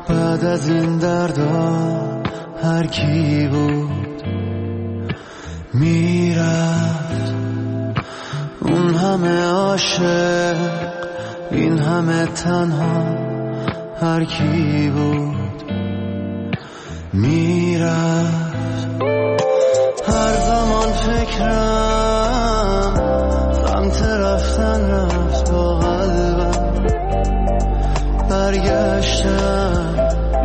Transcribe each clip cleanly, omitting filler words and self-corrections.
بعد از این دردا هر کی بود میرفت، اون همه عاشق این همه تنها، هر کی بود میرفت. هر زمان فکرم سمت رفتن رفت، با قلبم برگشتم.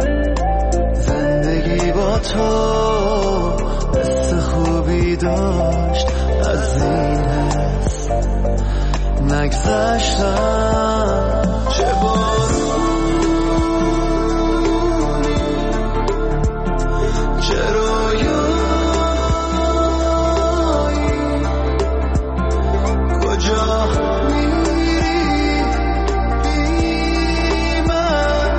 زندگی با تو حس خوبی داشت، از این حس نگذشتم. چه بارونی، چه رویایی، کجا میری بی من،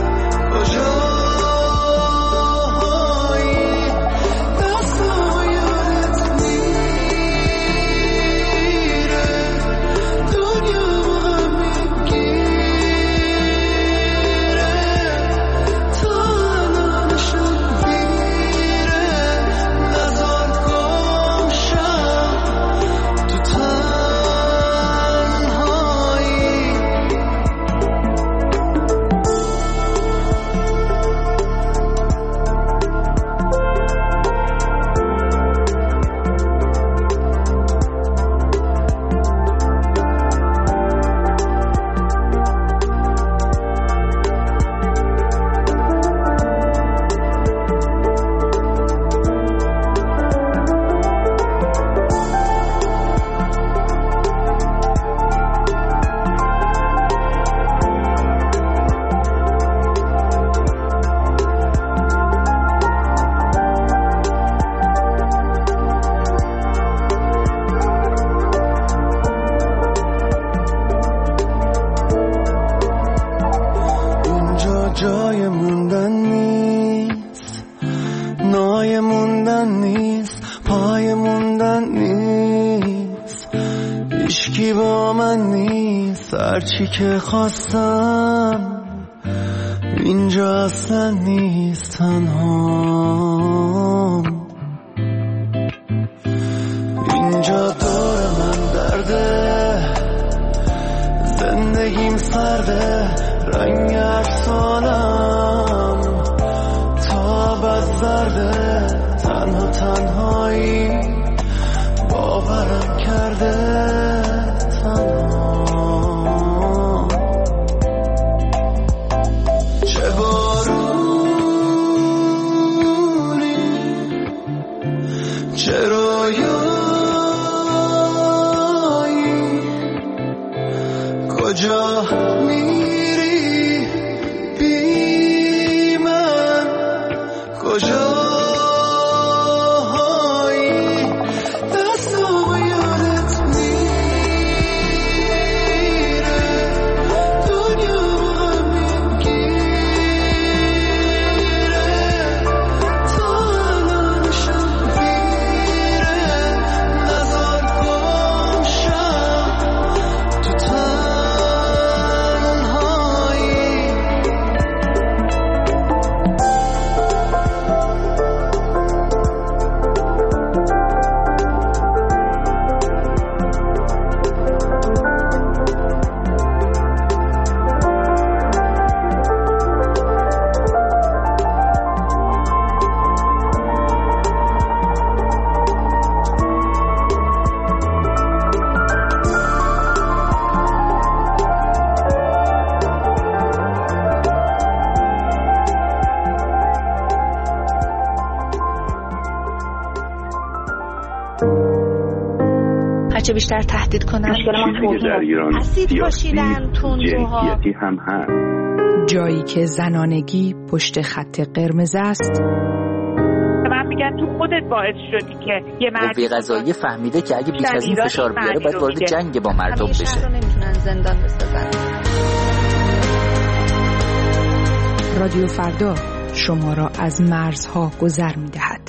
کجایی، دستم یادت میره، دنیا هم میگیره، تا الان شد دیره، نزار گم شم تو تنهایی. اینجا جای موندن نیست، نای موندن نیست، پای موندن نیست، هیچکی با من نیست. هرچی که خواستم اینجا اصلا نیست، تنهام. اینجا دور من درده، زندگیم سرده، رنگ افسانم تا بد زرده، تنها تنهایی باورم کرده، تنها. چه بارونی، چه رویایی، کجا میری بی من، کجایی، دستم یادت میره، دنیا هم میگیره، تا الان شد دیره، نزار گم شم تو تنهایی. هرچه بیشتر تهدید کنن چیزی که در ایران سیاسی جنسیتی هم هست. جایی که زنانگی پشت خط قرمز است. من میگن تو خودت باعث شدی که یه مردی قضایی فهمیده که اگه بیش از این فشار بیاره باید وارد جنگ با مردم بشه. شهر رو نمیتونن زندان بسازن. رادیو فردا شما را از مرزها گذر می‌دهد.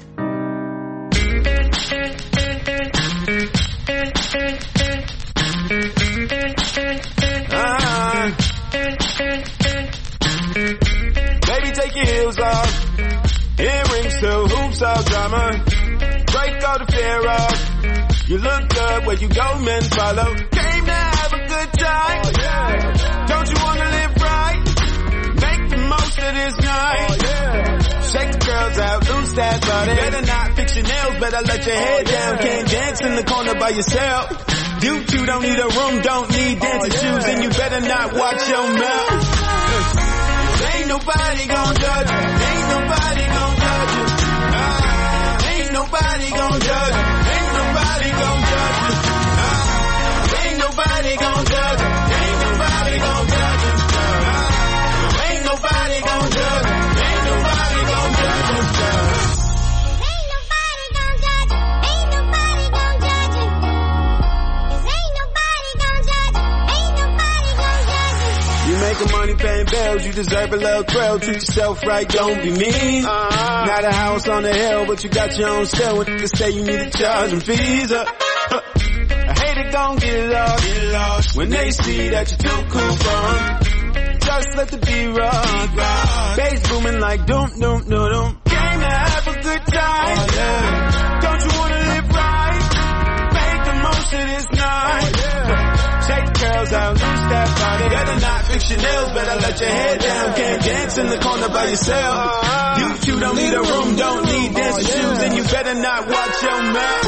Baby, take your heels off. Earrings to hoops, all drama. Break all the fear off. You look good where you go, men follow. Came to have a good time. Oh, yeah. Don't you wanna live right? Make the most of this night. Oh, yeah. Shake the girls out, lose that body. Better not fix your nails, better let your head down. Can't dance in the corner by yourself. You two don't need a room, don't need dancing shoes, and you better not watch your mouth. Ain't nobody gon' judge you. Ain't nobody gon' judge you. Ain't nobody gon' judge you. Ain't nobody gon' judge you. Ain't nobody gon' judge you. Ain't nobody gon' judge you. Ain't nobody gon' judge you. Ain't nobody gon' judge you. Ain't nobody gon' judge you. Ain't nobody gon' judge you. 'Cause ain't nobody gon' judge you. Ain't nobody gon' judge you. You making money paying bills, you deserve a little thrill. Treat yourself right, don't be mean. Not a house on the hill, but you got your own still. When you say you need to charge them fees up. I hate it, gon' get lost. When they see that you're too cool for 'em. Just let the beat rock. Bass booming like doom, doom, doom, doom. Came to have a good time. Oh, yeah. Don't you wanna live right? Make the most of this night. Oh, yeah. Shake the curls out, lose that body. Better not fix your nails, better let your head down. Can't dance in the corner by yourself. You two don't need a room, don't need dancing shoes, and you better not watch your mouth.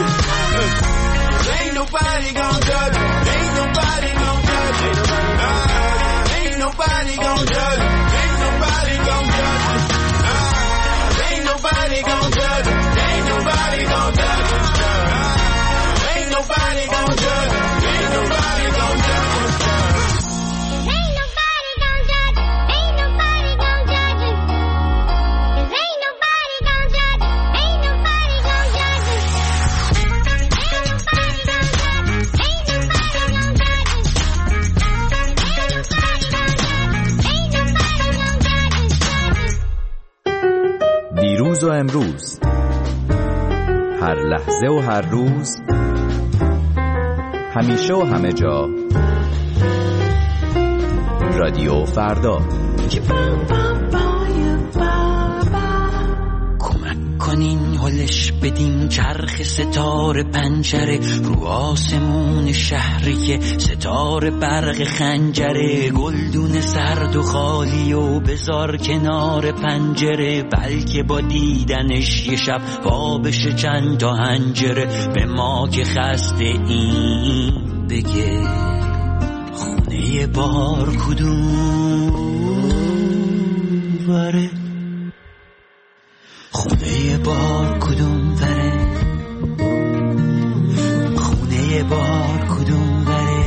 Ain't nobody gon' judge you. Ain't nobody gon' judge you. Ain't nobody gon' judge you. Ain't nobody gon' judge you. Ain't nobody gon' judge you. Ain't nobody gon' judge you. Ain't nobody gon' judge you. Ain't nobody gon' judge you. Ain't nobody gon' judge you. Ain't nobody gon' judge you. 'Cause ain't nobody gon' judge you. Ain't nobody gon' judge you. Ain't nobody gon' judge you. Ain't nobody gon' judge you. Ain't nobody gon' judge you. Ain't nobody gon' judge you. دیروز و امروز، هر لحظه و هر روز، همیشه و همه جا، رادیو فردا. کمک کنین هلش بدین چرخ ستاره پنجره رو آسمون شهری که ستاره برق خنجره گلدون سرد و خالی و بذار کنار پنجره بلکه با دیدنش یه شب وا بشه چند تا حنجره به ما که خسته این بگه خونه بار کدوم وره خونه بار کدوم وره خونه بار کدوم وره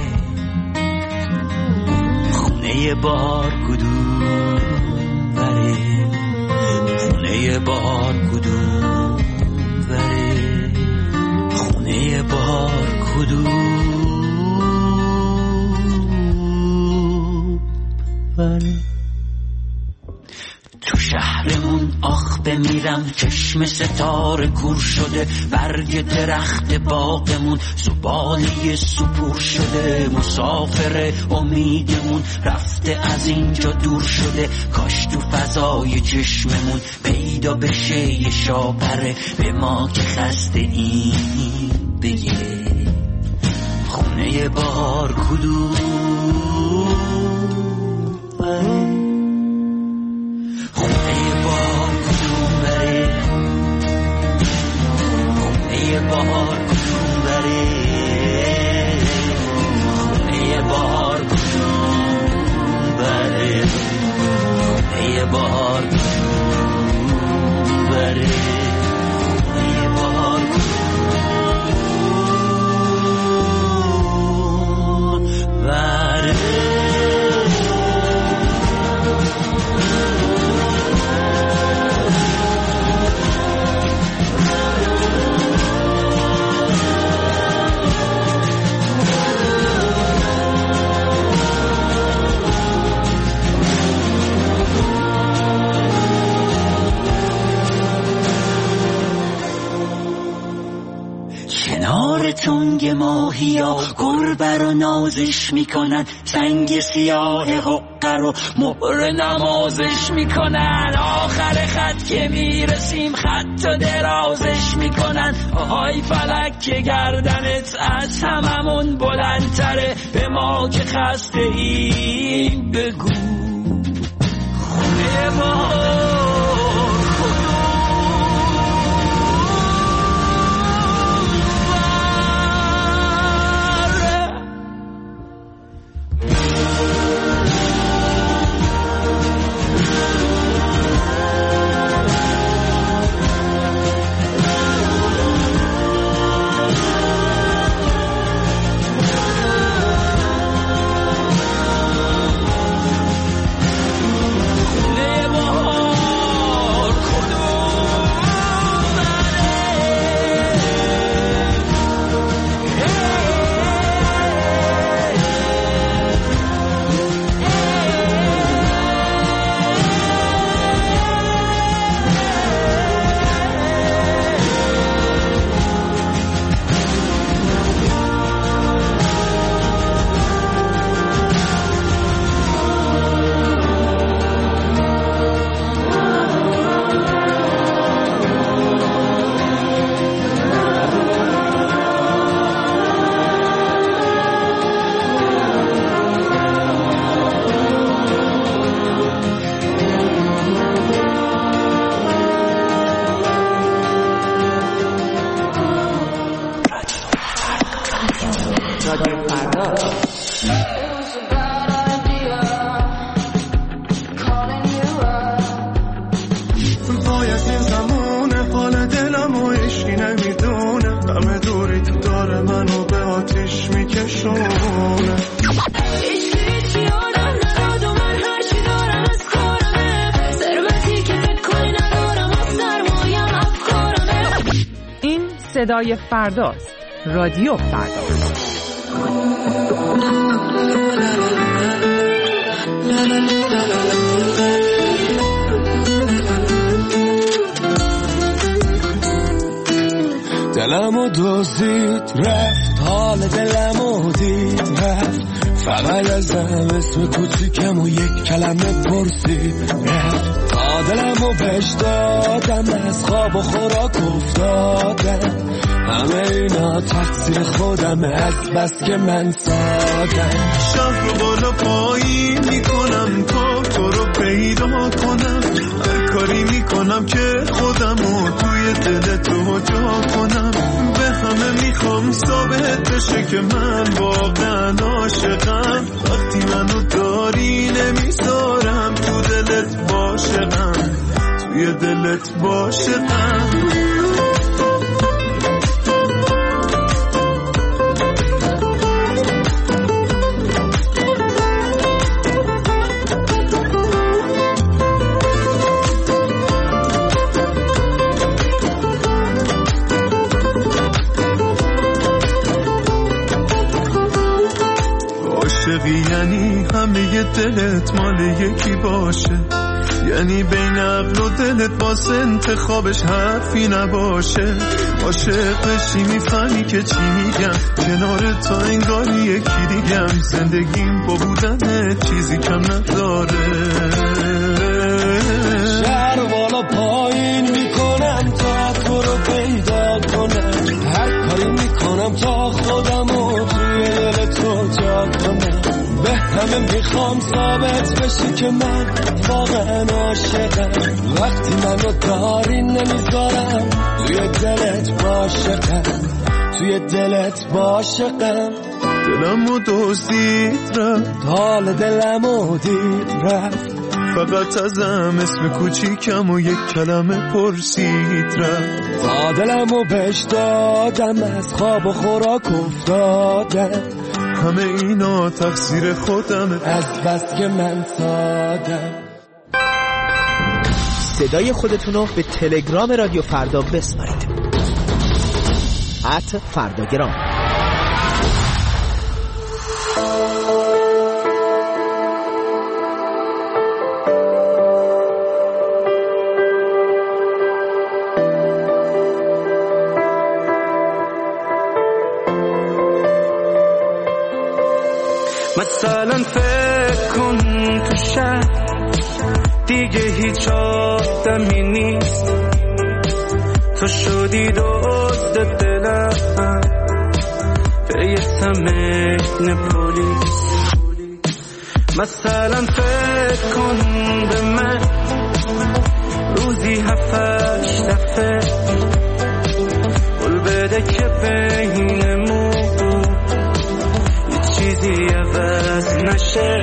خونه بار کدوم وره خونه بار کدوم وره خونه بار کدوم وره تو شهرمون آخ بمیرم چشم ستاره کور شده برگ درخت باغمون زباله سپور شده مسافر امیدمون رفته از اینجا دور شده کاش تو فضای چشممون پیدا بشه یه شاپره به ما که خسته این بگه خونه بار کدوم بهار کدوم بره خونه بهار کدوم بره خونه بهار کدوم بره خونه بهار کدوم بره تنگ ماهیا گربه رو نازش میکنن، سنگ سیاه حقه رو مهر نمازش میکنن. آخر خط که میرسیم خط و درازش میکنن. آهای فلک که گردنت از هممون بلندتره، به ما که خسته ایم بگو خونه ما صدای فرداست. رادیو فردا. دلمو دزدید رفت، حال دلمو دید رفت، فقط ازم اسم کوچیکم و یک کلمه پرسید رفت. تا دلمو بهش دادم، از خواب و خوراک افتادم، همه اینا تقصیر خودمه، از بس که من سادم. شهر رو بالا پایین میکنم تا تو رو پیدا کنم، هر کاری میکنم که خودمو توی دل تو جا کنم. به همه میخوام ثابت بشه که من واقعا عاشقم، وقتی منو داری نمیذارم تو دلت باشقم، توی دلت باشقم. یعنی همه دلت مال یکی باشه، یعنی بین عقل و دلت باز انتخابش حرفی نباشه. عاشق بشی میفهمی که چی میگم، کنار تا انگاری یکی دیگم، زندگیم با بودن چیزی کم نداره. شهر بالا پایین میکنم تا تو رو پیدا کنم، هر کاری میکنم تا خودمو توی دل تو جا کنم. به همه میخوام ثابت بشی که من واقعا عاشقم، وقتی منو داری نمیذارم توی دلت باشقم، توی دلت باشقم. دلمو دزدید رفت، حال دلمو دید رفت، فقط ازم اسم کوچیکم و یک کلمه پرسید رفت. تا دلمو بهش دادم، از خواب و خوراک افتادم، همه اینا تقصیر خودمه، از بس که من سادم. صدای خودتونو به تلگرام رادیو فردا بسپارید. @فرداگرام. مثلا فکر کن تو شهر دیگه هیچ آدمی نیست، تو شدی دزد دلم پیتم این پلیس. مثلا فکر کن به من روزی 7-8 دفعه قول بده که بینمون یه چیزی عوض نشه.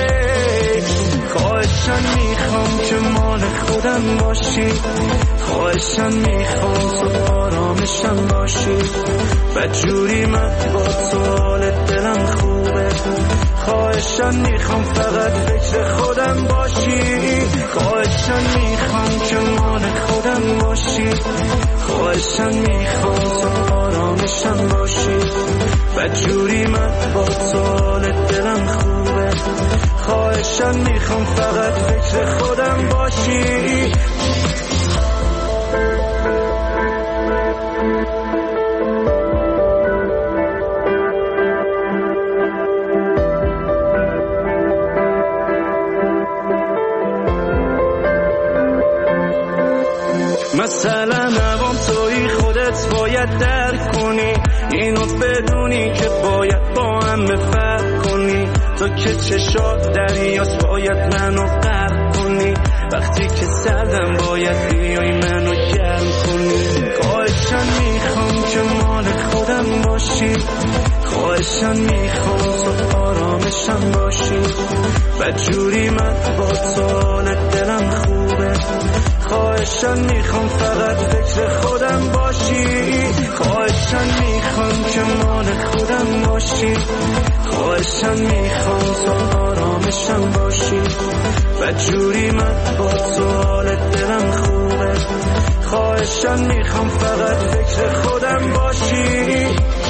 خواهشن میخوام که مال خودم باشی، خواهشن میخوام تو آرامشم باشی، بدجوری من با تو حال دلم خوبه. خواهشن میخوام فقط فکر خودم باشی، خواهشن میخوام که مال خودم باشی، خواهشن میخوام تو آرامشم باشی، بدجوری من با تو حال دلم خوبه. خواهشن میخوام فقط فکر خودم باشی. مثلا عوام توی خودت باید درک کنی، اینو بدونی که باید با هم فرق کنی. تو که چشات دریاست باید منو غرق کنی، وقتی که سردم باید بیای منو گرم کنی. خواهشن میخوام که مال خودم باشی، خواهشن میخوام تو آرامشم باشی، بدجوری من با تو حال دلم خوبه. خواهشن میخوام فقط فکر خودم باشی، خواهشن میخوام که مال خودم باشی، خواهشن میخوام تو آرامشم باشی، بدجوری من با تو حال دلم خوبه. خواهشن میخوام فقط فکر خودم باشی.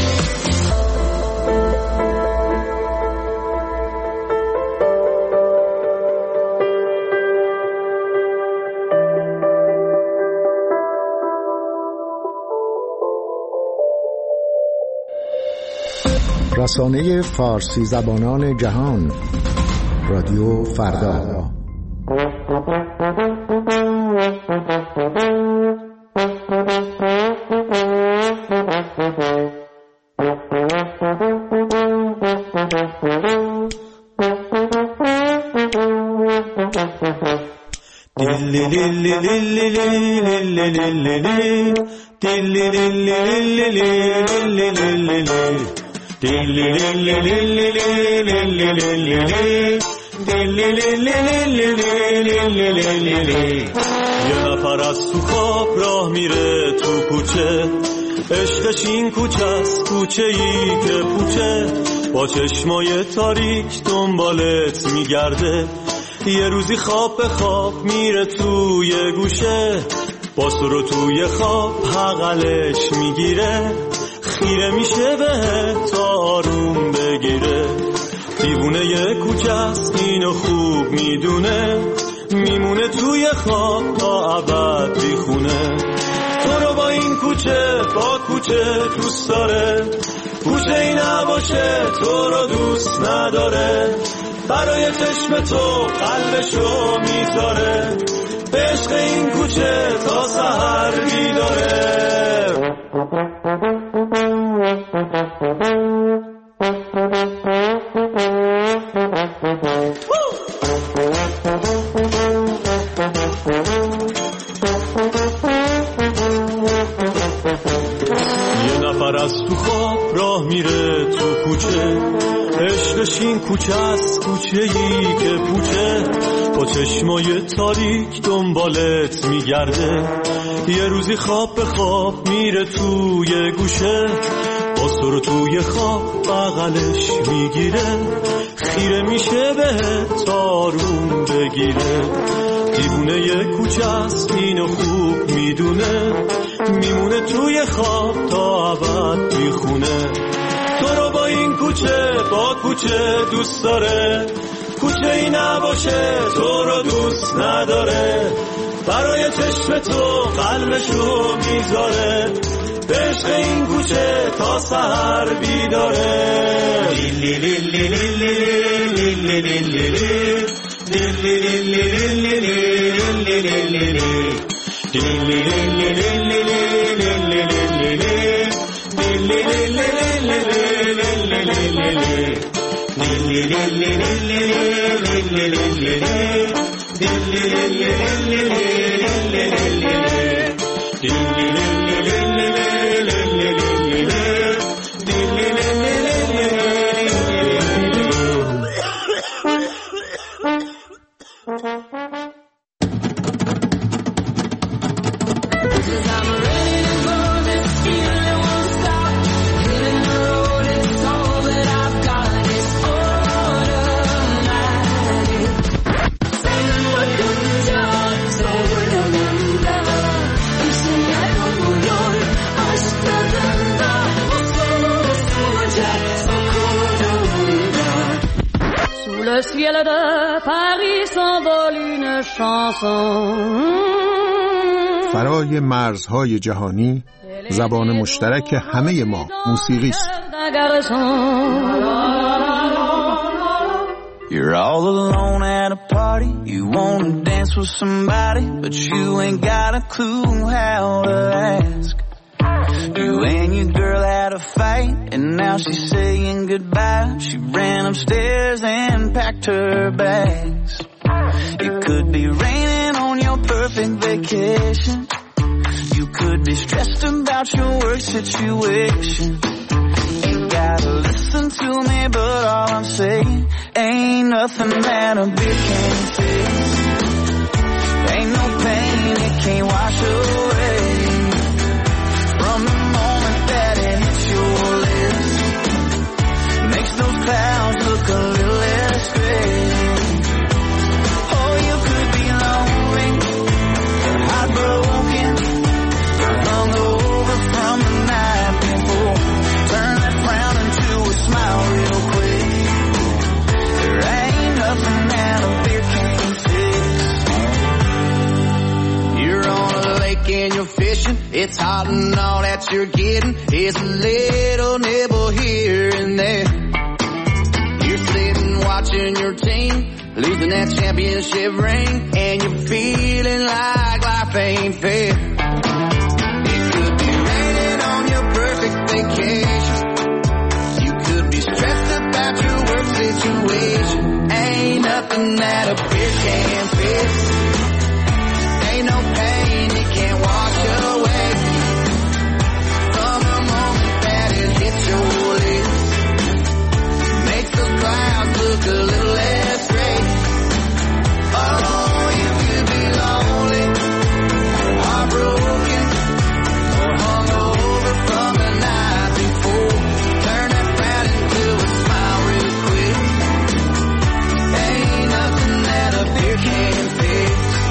رسانه فارسی زبانان جهان، رادیو فردا. یه نفر از تو خواب راه میره تو کوچه، عشقش این کوچه است، کوچه ای که پوچه، با چشمای تاریک دنبالت میگرده. یه روزی خواب به خواب میره توی گوشه، با سرو توی خواب حقلش میگیره، خیره میشه به تا آروم بگیره. دیوونه یه کوچه است اینو خوب میدونه، میمونه توی خواب تا ابد بیخونه. تو رو با این کوچه با کوچه دوست داره، کوچه ای نباشه تو رو دوست نداره. برای چشم تو قلبشو میذاره، به عشق این کوچه تا سحر بیداره. یه نفر از تو خواب راه میره تو کوچه، عشقش این کوچه است، کوچه ای که پوچه، با چشمای تاریک دنبالت میگرده. یه روزی خواب به خواب میره توی گوشه، با سرو توی خواب بغلش میگیره، خیره میشه به تا آروم بگیره. دیوونه یه کوچه است اینو خوب میدونه، میمونه توی خواب تا ابد میخونه. تو رو با این کوچه با کوچه دوست داره، کوچه ای نباشه تو رو دوست نداره. برای چشم تو قلبشو میذاره، به عشق این کوچه تا سحر بیداره. لیلی لیلی لیلی لیلی لیلی لیلی لیلی فرای مرزهای جهانی زبان مشترک همه ما موسیقی است. You're all alone at a party, you want to dance with somebody, but you ain't got a clue how to ask. You and your girl had a fight, and now she's saying goodbye. She ran upstairs and packed her bags. It could be raining on your perfect vacation. You could be stressed about your work situation. You gotta listen to me, but all I'm saying ain't nothing that a beer can't fix. Ain't no pain it can't wash away. From the moment that it hits your lips, makes those clouds look a little less gray. Oh, you could be lonely, or heartbroken, or hungover from the night before. Turn that frown into a smile real quick. There ain't nothing that a beer can't fix. You're on a lake and you're fishing. It's hot and all that you're getting is a little nibble here and there. You're sitting watching your team losing that championship ring, and you're feeling like life ain't fair. It could be raining on your perfect vacation. You could be stressed about your work situation. Ain't nothing that a beer can't fix. Ain't no pain it can't wash away. From the moment that it hits your lips, makes those clouds look a little less gray. Oh, you could be lonely, heartbroken, or hungover from the night before. Turn that frown into a smile real quick. Ain't nothing that a beer can't fix.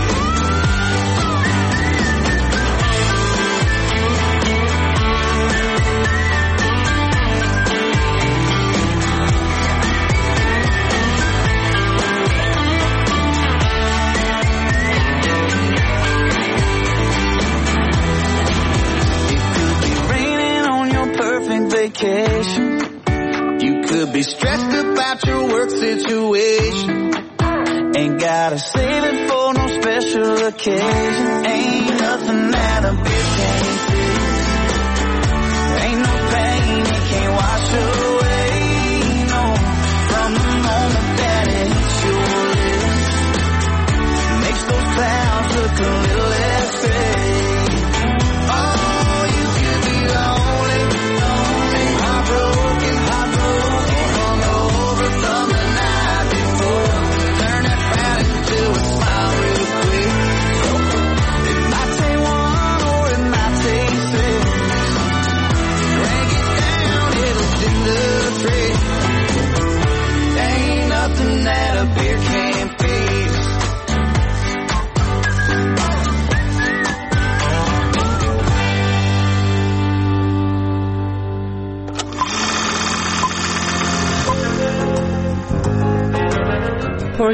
Vacation. You could be stressed about your work situation. Ain't gotta save it for no special occasion. Ain't nothing that a beer can't fix. Ain't no pain it can't wash away. No, from the moment that it hits your lips, makes those clouds look a little less gray. Oh, you could be lonely, heartbroken, hungover from the night before. Turn that frown into a smile real quick. It might take one or it might take six. Break it down, it'll do the trick. Ain't nothing that a beer can't fix.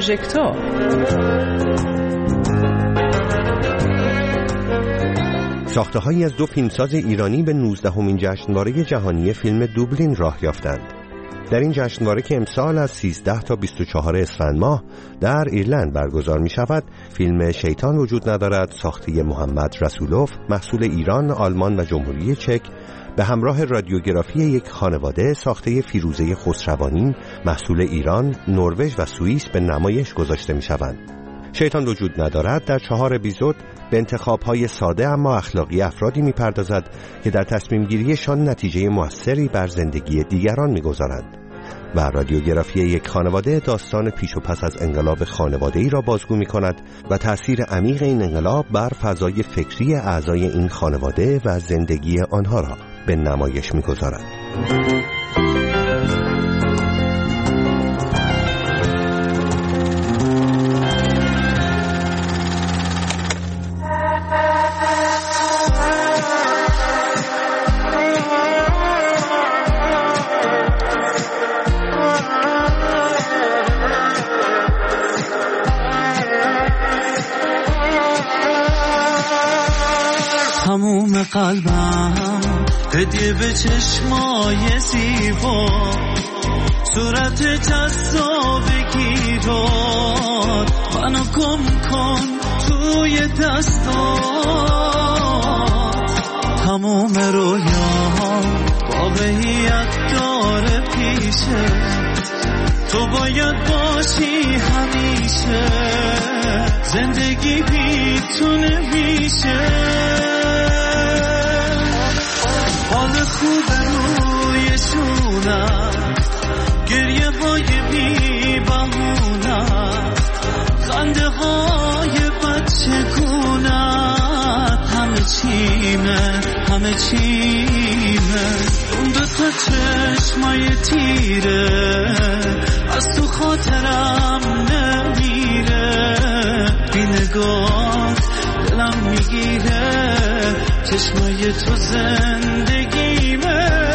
پروژکتور ساخته‌هایی از 2 فیلمساز ایرانی به 19مین جشنواره جهانی فیلم دوبلین راه یافتند. در این جشنواره که امسال از 13 تا 24 اسفند ماه در ایرلند برگزار می شود، فیلم شیطان وجود ندارد ساخته محمد رسولوف محصول ایران، آلمان و جمهوری چک به همراه رادیوگرافی یک خانواده ساخته فیروزه خسروانی محصول ایران، نروژ و سوئیس به نمایش گذاشته می شوند. شیطان وجود ندارد در 4 اپیزود به انتخاب‌های ساده اما اخلاقی افرادی می‌پردازد که در تصمیم گیریشان نتیجه موثری بر زندگی دیگران می‌گذارند و رادیوگرافی یک خانواده داستان پیش و پس از انقلاب خانواده‌ای را بازگو می‌کند و تأثیر عمیق این انقلاب بر فضای فکری اعضای این خانواده و زندگی آنها را به نمایش می‌گذارد. تموم قلبم هدیه به چشمای زیبا، صورت جذابگی داد، منو گم کن توی دستات. تموم رویام واقعیت داره پیشه، تو باید باشی همیشه، زندگی بیتونه میشه. حال خوب روی شونم، گریه های بی بهونم، خنده های بچگونم، همه چیمه اون 2 تا چشمای تیره از تو خاطرم نمیره، بی نگات دلم میگیره، چشمای تو زندگیمه.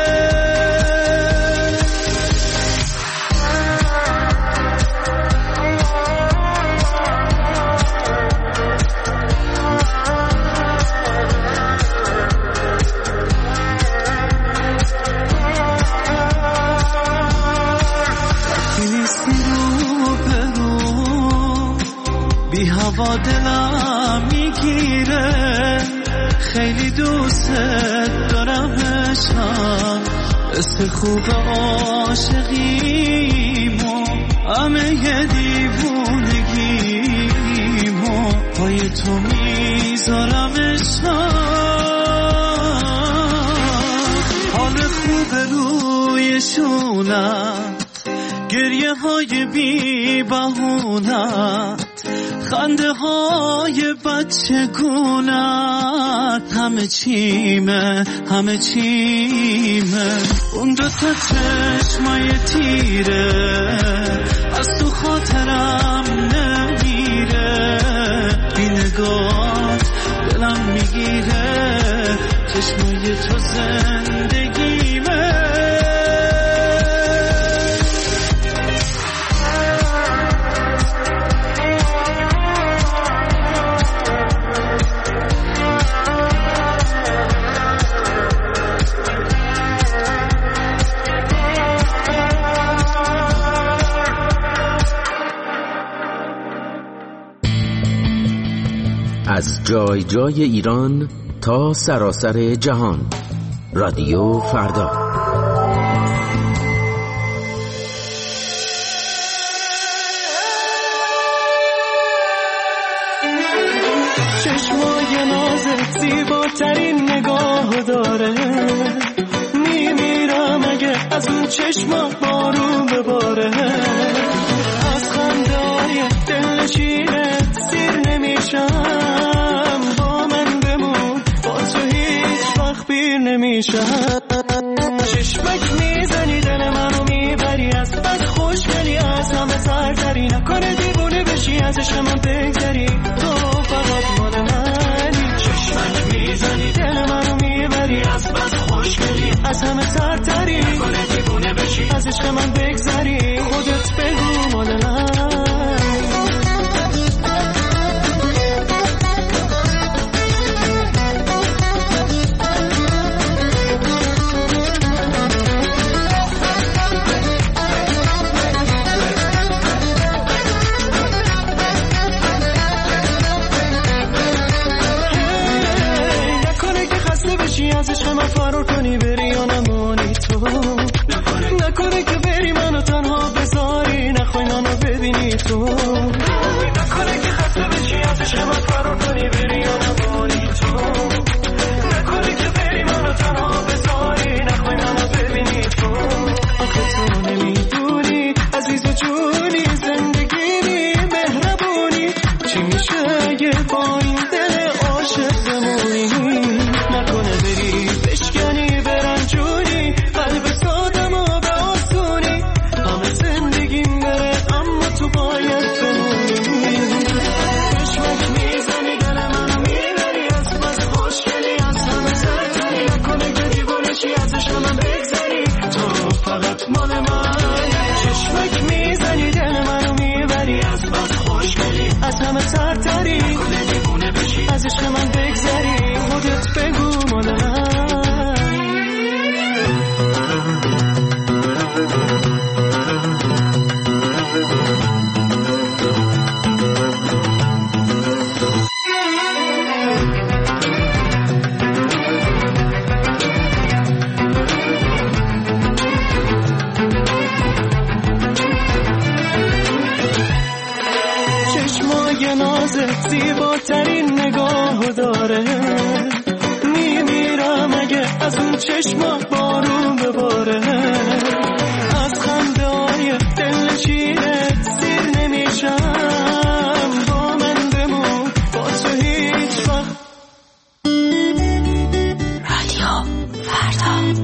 بی هوا دلم میگیره، خیلی دوست دارم عشقم، حس خوب عاشقیمو، همه دیوونگیمو پای تو میذارم عشقم. حال خوب روی شونم، گریه های بی بهونت، خنده های بچگونت، همه چیمه اون 2 تا چشمای تیره از تو خاطرم نمیره، بی نگات دلم میگیره، چشمای تو زندگیمه. از جای جای ایران تا سراسر جهان، رادیو فردا. چشمای نازت زیباترین نگاه داره، میمیرم اگه از اون چشما بارون بباره، از خنده های دلنشینت سیر نمیشم، با من بمون با تو هیچ وقت پیر نمیشم. چشمک میزنی دل منو میبری، از بس خوشگلی از همه سرتری، نکنه دیوونه بشی ازش من بگذری، تو فقط مال منی. چشمک میزنی دل منو میبری، از بس خوشگلی از همه سرتری، نکنه دیوونه بشی ازش من بگذری، خودت بگو مال من. میزنی بری یا نباری تو نکنی که بری منو تنها بذاری نخوای منو ببینی تو آخه تو نمیدونی عزیز و جونی زندگی بی مهربونی چی میشه اگه با این دل عاشق بمونی نکنه بری بشکنی برنجونی قلب سادم و به آسونی همه زندگیم بره اما تو باید بمونی چشمک میزنی دل منو میبری از بس خوشگلی از همه سرتری نکنه که دیوانشی ازش من بگذری تو فقط مال من چشمک میزنی دل منو میبری از بس خوشگلی از همه سرتری نکنه دیوانه بشی ازش من بگذری خودت بگو مال من چشمای نازت زیباترین نگاه داره میمیرم اگه از اون چشما بارون بباره از خنده های دل چیرت سیر نمیشم با من بمون با تو هیچ وقت رادیو فردا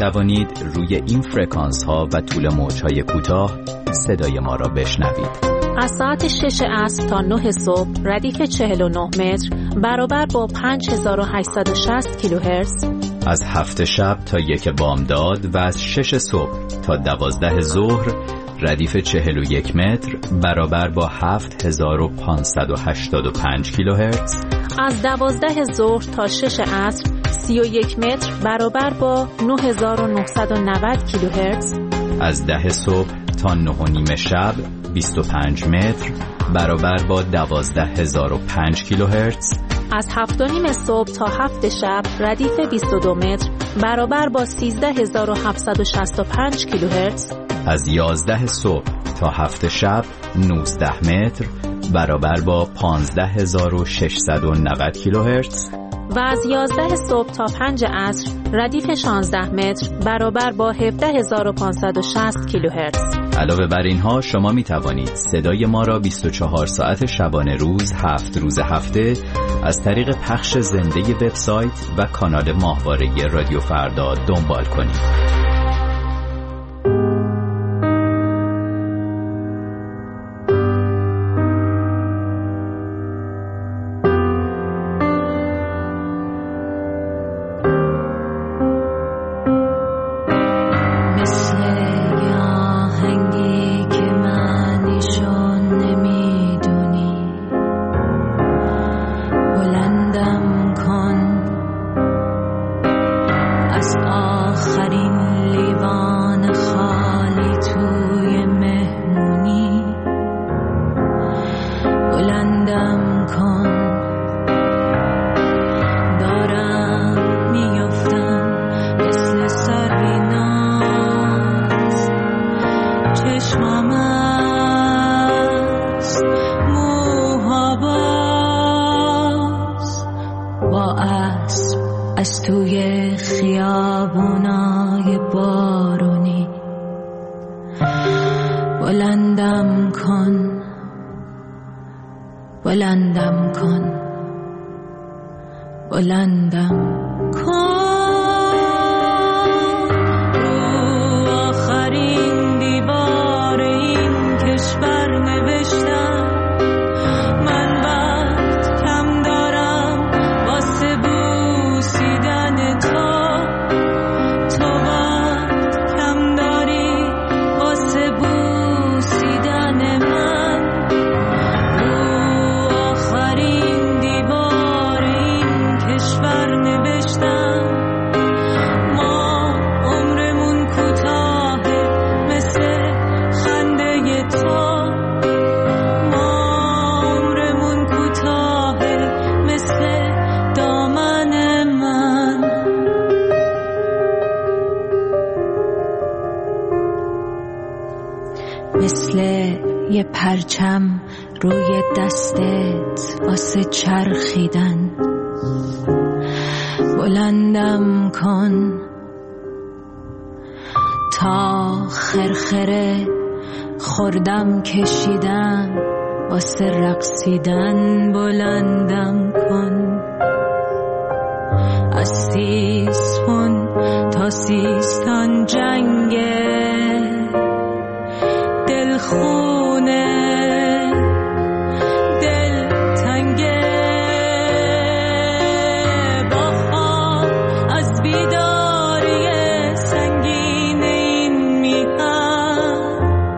توانید روی این فرکانس ها و طول موج های کوتاه صدای ما را بشنوید. از ساعت 6 عصر تا 9 صبح ردیف 49 متر برابر با 5860 کیلوهرتز. از 7 شب تا 1 بامداد و از 6 صبح تا 12 ظهر ردیف 41 متر برابر با 7585 کیلوهرتز. از 12 ظهر تا 6 عصر 31 متر برابر با 9990 کیلوهرتز. از 10 صبح تا 9:30 شب 25 متر برابر با 12005 کیلوهرتز. از 7:30 صبح تا 7 شب ردیف 22 متر برابر با 13765 کیلوهرتز. از 11 صبح تا 7 شب 19 متر برابر با 15690 کیلوهرتز. و از 11 صبح تا 5 عصر ردیف 16 متر برابر با 17560 کیلوهرتز. علاوه بر اینها شما می توانید صدای ما را 24 ساعت شبانه روز 7 روز هفته از طریق پخش زنده وبسایت و کانال ماهواره رادیو فردا دنبال کنید. از توی خیابونای بارونی بلندم کن، بلندم کن، بلندم کن. رو آخرین دیوار این کشور نوشتم من وقت کم دارم واسه بوسیدن تو، تو وقت کم داری واسه بوسیدن من. رو آخرین دیوار این کشور نوشتم ما عمرمون کوتاهه مثل خنده تو، ما عمرمون کوتاهه مثل دامن من. مثل یه پرچم روی دستت واسه چرخیدن بلندم کن تا خرخره خوردم کشیدم واسه رقصیدن بلندم کن. از سیسفون تا سیستان جنگه دلخونه دل تنگه با خواب از بیداری سنگین این میهن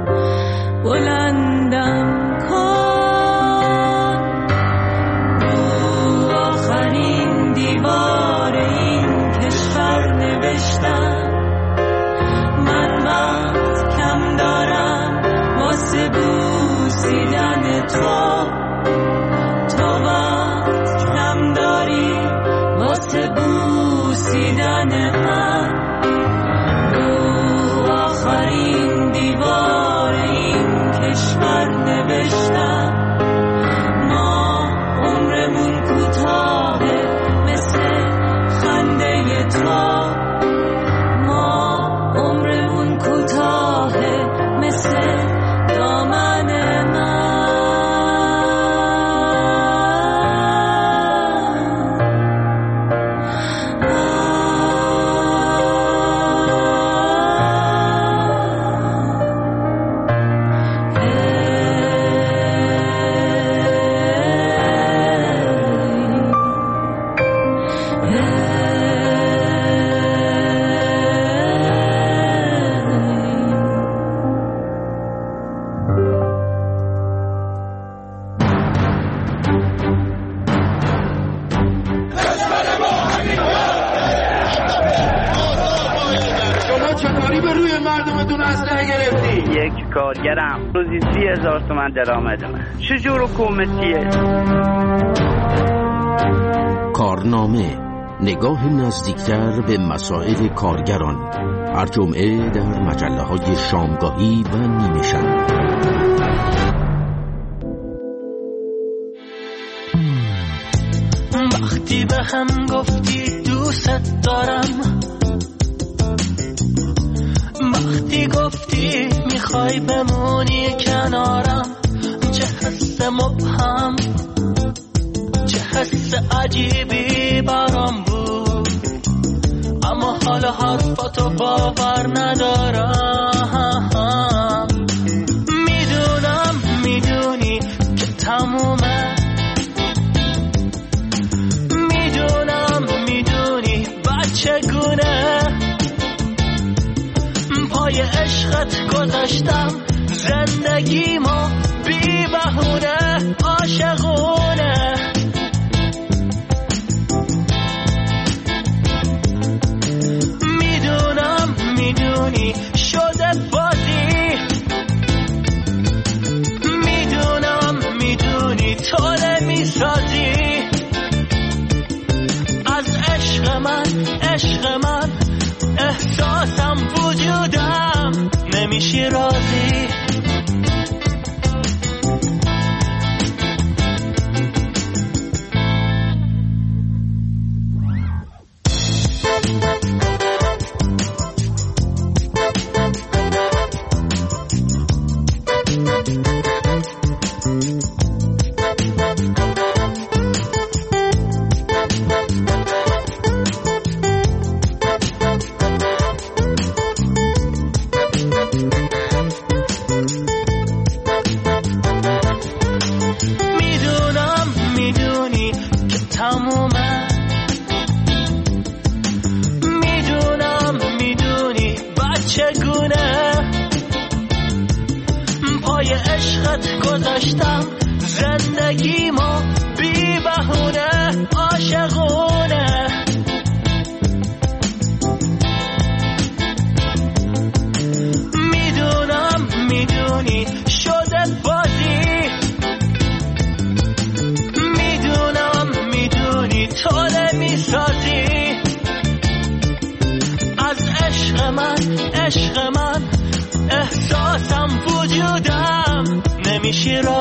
بلندم کن. رو آخرین دیوار این کشور نوشتم من وقت کم دارم واسه کارگرم، روزی 30,000 تومان درآمد من. چجور حکومتیه؟ کارنامه، نگاه نزدیکتر به مسائل کارگران، هر جمعه در مجله‌های شامگاهی و نیمه شب. وقتی به هم گفتی دوست دارم، وقتی گفتی میخوای بمونی کنارم، چه حس مبهم، چه حس عجیبی برام بود، اما حالا حرفاتو باور ندارم. میدونم میدونی که تمومه، میدونم میدونی بچگونه، پای عشقت گذاشتم زندگیمو بی بهونه عاشقونه. میدونم میدونی شده بازی، میدونم میدونی تو نمیسازی از عشق من، عشق من احساسم وجودم نمیشی راضی. عشق من احساسم وجودم نمیشه